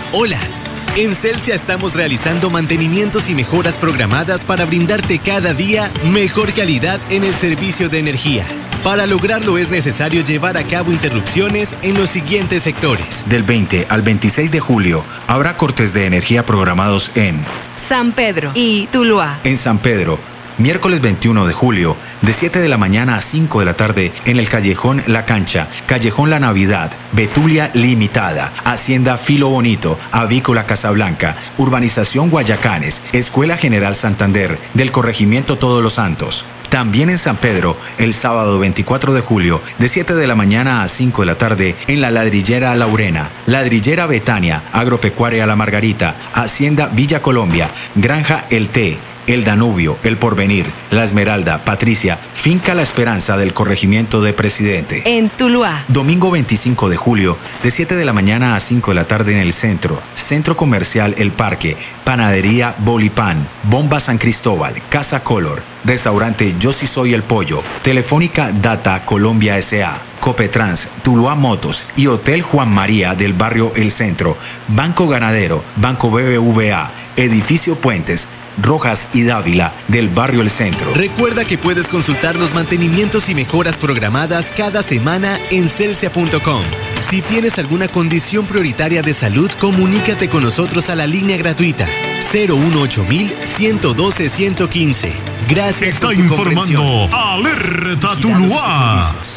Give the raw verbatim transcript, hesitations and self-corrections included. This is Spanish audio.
Hola. En Celsia estamos realizando mantenimientos y mejoras programadas para brindarte cada día mejor calidad en el servicio de energía. Para lograrlo es necesario llevar a cabo interrupciones en los siguientes sectores. Del veinte al veintiséis de julio habrá cortes de energía programados en San Pedro y Tuluá. En San Pedro, miércoles veintiuno de julio, de siete de la mañana a cinco de la tarde, en el Callejón La Cancha, Callejón La Navidad, Betulia Limitada, Hacienda Filo Bonito, Avícola Casablanca, Urbanización Guayacanes, Escuela General Santander, del Corregimiento Todos los Santos. También en San Pedro, el sábado veinticuatro de julio, de siete de la mañana a cinco de la tarde, en la Ladrillera Laurena, Ladrillera Betania, Agropecuaria La Margarita, Hacienda Villa Colombia, Granja El Té, El Danubio, El Porvenir, La Esmeralda, Patricia, Finca La Esperanza del Corregimiento de Presidente. En Tuluá. Domingo veinticinco de julio, de siete de la mañana a cinco de la tarde en el centro, Centro Comercial El Parque, Panadería Bolipán, Bomba San Cristóbal, Casa Color, Restaurante Yo Sí Soy El Pollo, Telefónica Data Colombia S A, Copetrans, Tuluá Motos y Hotel Juan María del barrio El Centro, Banco Ganadero, Banco B B V A, Edificio Puentes, Rojas y Dávila del barrio El Centro. Recuerda que puedes consultar los mantenimientos y mejoras programadas cada semana en celsia punto com. Si tienes alguna condición prioritaria de salud, comunícate con nosotros a la línea gratuita cero uno ocho mil, ciento doce, ciento quince. Gracias Está por tu informando comprensión. Alerta Tuluá.